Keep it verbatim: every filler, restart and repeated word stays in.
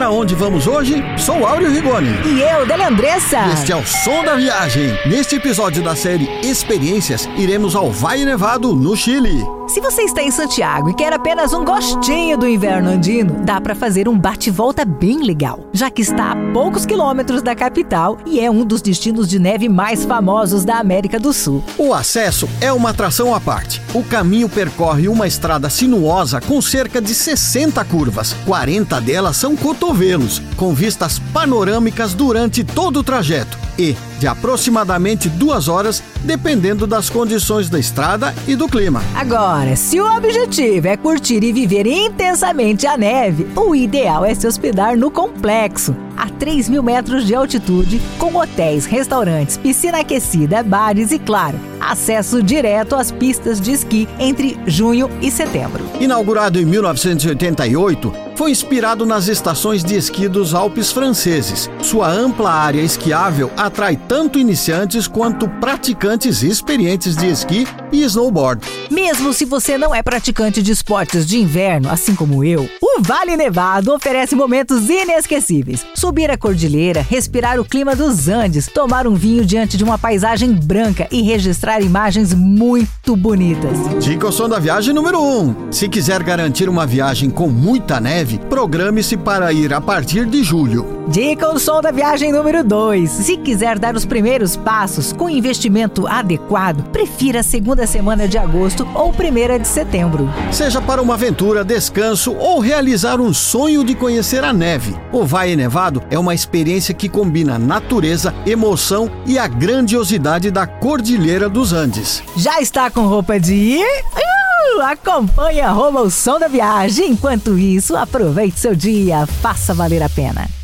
para onde vamos hoje? Sou Áureo Rigoni. E eu, Délia Andressa. Este é o Som da Viagem. Neste episódio da série Experiências, iremos ao Valle Nevado, no Chile. Se você está em Santiago e quer apenas um gostinho do inverno andino, dá para fazer um bate-volta bem legal, já que está a poucos quilômetros da capital e é um dos destinos de neve mais famosos da América do Sul. O acesso é uma atração à parte. O caminho percorre uma estrada sinuosa com cerca de sessenta curvas. quarenta delas são cotovelos, com vistas panorâmicas durante todo o trajeto e de aproximadamente duas horas, dependendo das condições da estrada e do clima. Agora, se o objetivo é curtir e viver intensamente a neve, o ideal é se hospedar no complexo, a três mil metros de altitude, com hotéis, restaurantes, piscina aquecida, bares e, claro, acesso direto às pistas de esqui entre junho e setembro. Inaugurado em mil novecentos e oitenta e oito, foi inspirado nas estações de esqui dos Alpes franceses. Sua ampla área esquiável atrai tanto iniciantes quanto praticantes experientes de esqui e snowboard. Mesmo se você não é praticante de esportes de inverno, assim como eu, o Valle Nevado oferece momentos inesquecíveis. Subir a cordilheira, respirar o clima dos Andes, tomar um vinho diante de uma paisagem branca e registrar imagens muito bonitas. Dica ao Som da Viagem número um. Se quiser garantir uma viagem com muita neve, programe-se para ir a partir de julho. Dica ao Som da Viagem número dois. Se quiser dar os primeiros passos com investimento adequado, prefira a segunda semana de agosto ou primeira de setembro. Seja para uma aventura, descanso ou realizar um sonho de conhecer a neve, o Valle Nevado é uma experiência que combina natureza, emoção e a grandiosidade da Cordilheira dos Andes. Já está com roupa de ir? Uh, acompanhe arroba o Som da Viagem. Enquanto isso, aproveite seu dia, faça valer a pena.